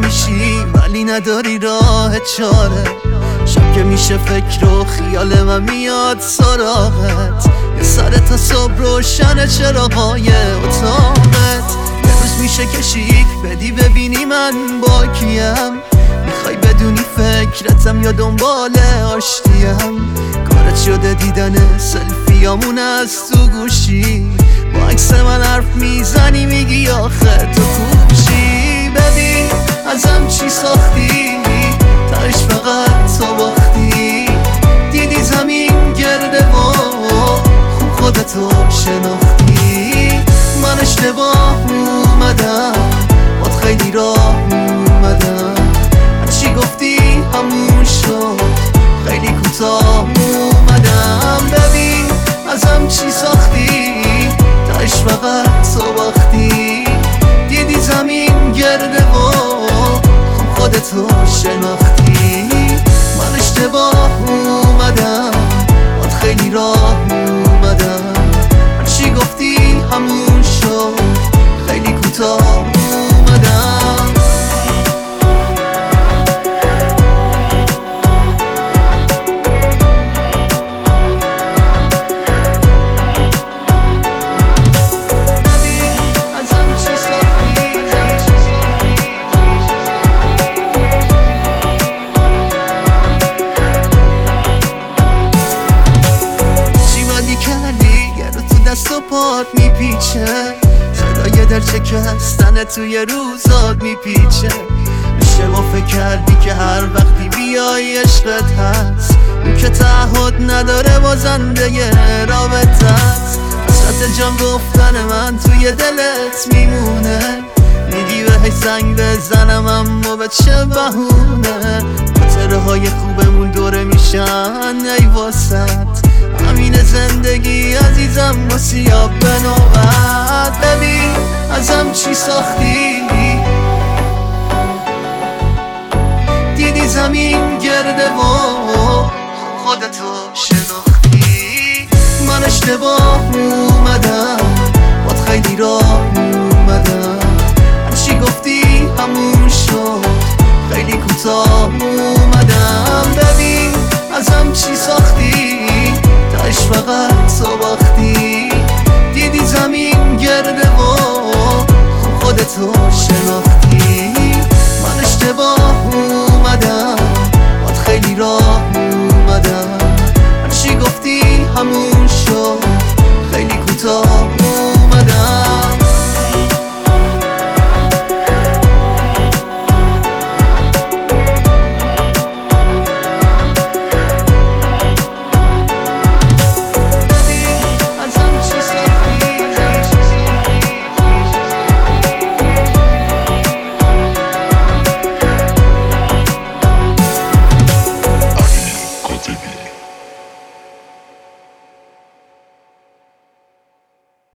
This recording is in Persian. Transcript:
میشی ولی نداری راه چاره. شب که میشه فکر و خیال من میاد سراغت. یه سر تا صبح روشن چراغای اتاقت. یه روز میشه که شیک بدی ببینی من با کیم. میخوای بدونی فکرتم یا دنبال آشتیم. کارت شده دیدن سلفیامون از تو گوشی. با عکس من حرف میزنی میگی آخه تو خوشی. ببین ازم چی ساختی تاش فقط تو باختی. دیدی زمین گرده و خوب خودتو شناختی. من اشتباه اومدم باد خیلی راه اومدم. هرچی گفتی همون شد خیلی کوتاه اومدم. ببین ازم چی ساختی تاش فقط تو باختی. دیدی زمین گرده و خوب خودتو شناختی. من اشتباه اومدم باد خیلی راه اومدم. هرچی گفتی همون شد خیلی کوتاه اومدم. دست و پات میپیچه. صدای در شکستن توی روزات میپیچه. اشتباه فکر کردی که هر وقتی بیای عشقت هست. اون که تعهد نداره بازنده رابطه هست. حسرت جان گفتن من توی دلت میمونه. میگی بهش زنگ بزنم اما به چه بهونه. خاطره های خوبمون دوره میشن ای واسط. همین زندگی عزیزم و سیاه به نوبت. ببین ازم چی ساختی دیدی زمین گرده و خودتو شناختی. من اشتباه اومدم باد خیلی راه اومدم. هرچی گفتی همون شد خیلی کوتاه